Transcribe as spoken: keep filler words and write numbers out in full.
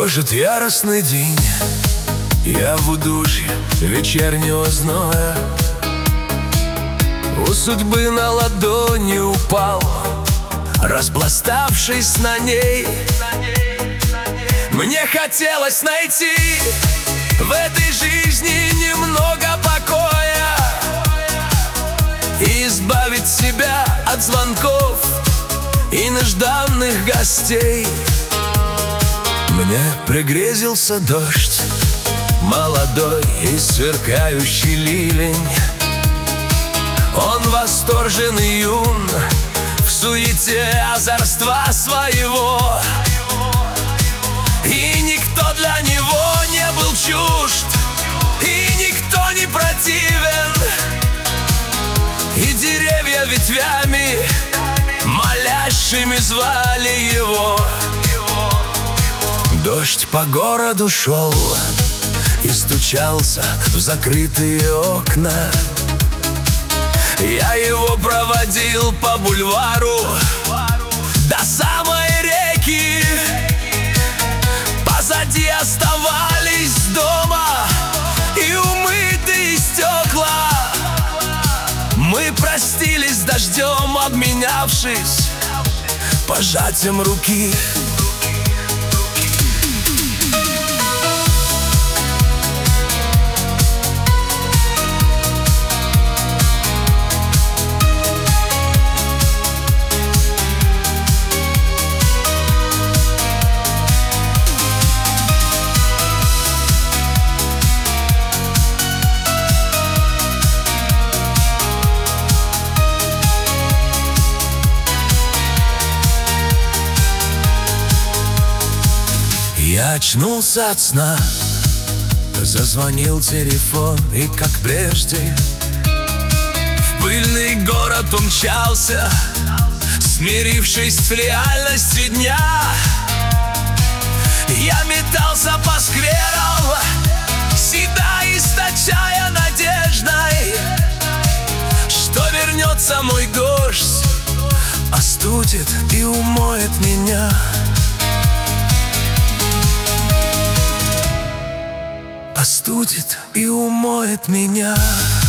Гложет яростный день, я в удушье вечернего зноя. У судьбы на ладони упал, распластавшись на ней. Мне хотелось найти в этой жизни немного покоя и избавить себя от звонков и нежданных гостей. Мне пригрезился дождь, молодой и сверкающий ливень. Он восторжен и юн в суете озорства своего, и никто для него не был чужд, и никто не противен. И деревья ветвями молящими звали его. Дождь по городу шел и стучался в закрытые окна. Я его проводил по бульвару до самой реки. Позади оставались дома и умытые стекла. Мы простились с дождем, обменявшись пожатием руки. Я очнулся от сна, зазвонил телефон, и как прежде в пыльный город умчался, смирившись с реальностью дня. Я метался по скверам, себя источая надеждой, что вернется мой дождь, остудит и умоет меня. Остудит и умоет меня.